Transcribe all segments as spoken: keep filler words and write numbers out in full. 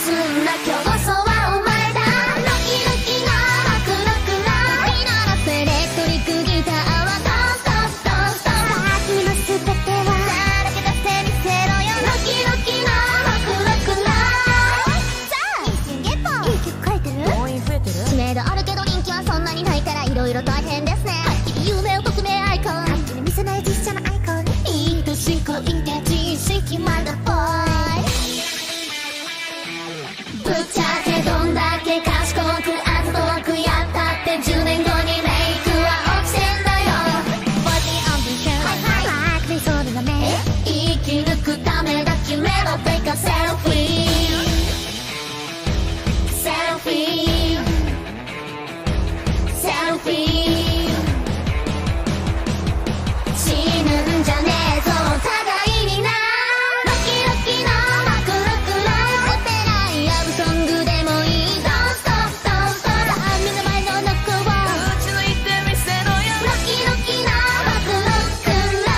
すんな競争はお前だ。ロキロキなワクワクなピナラセレクトリックギターはドンストンストンストン。さあ君の全てはさらけ出してみせろよ。ロキロキなワクワクな。さあ一瞬ゲッポン。いい曲書いてる？動員増えてる？知名度あるけど人気はそんなにないから色々大変ですね。はっきり夢を匿名アイコン、はっきり見せない実写のアイコン。いい年こいて知識まだボーイ。ぶっちゃけどんだけ賢くあざとくやったってじゅうねんごにメイクは落ちてんだよ。ボディアンビションはいはい、そうだね。生き抜くためだ決めろ。Take a selfie selfie selfie。 死ぬんじゃねえぞ互いにな。ロキロキなワクワクなオペライラブソングでもいい。ドンストップドンストップ。さあ目の前のノックを打ち抜いてみせろよ。ロキロキなワクワクな。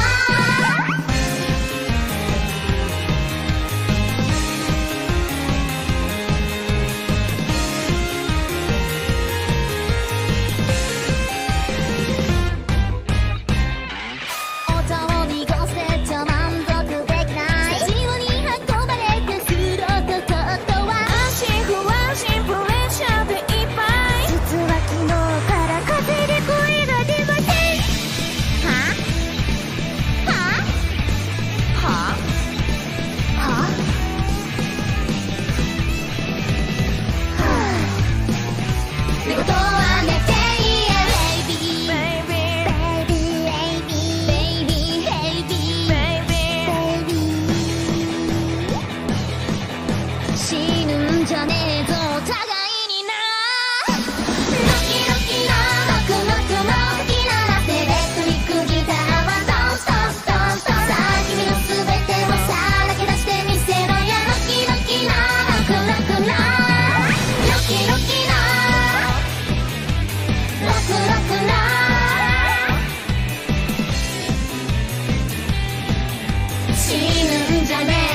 お茶を濁せちゃ満足できない。スタジオに運ばれてすることは安心不安心プレッシャーでいっぱい。実は昨日から風で声が出ません。ははははは寝言は寝ていえベイビーベイビーベイビーベイビーベイビーベイビー。死ぬんじゃねえぞ互いにな。ロキロキなワクワクのピナラセレクトリックギターはドンストンストンストン。さあ君の全てをさらけ出してみせろよ。ロキロキなワクワクなロキロキなワクワクな。死ぬんじゃねえ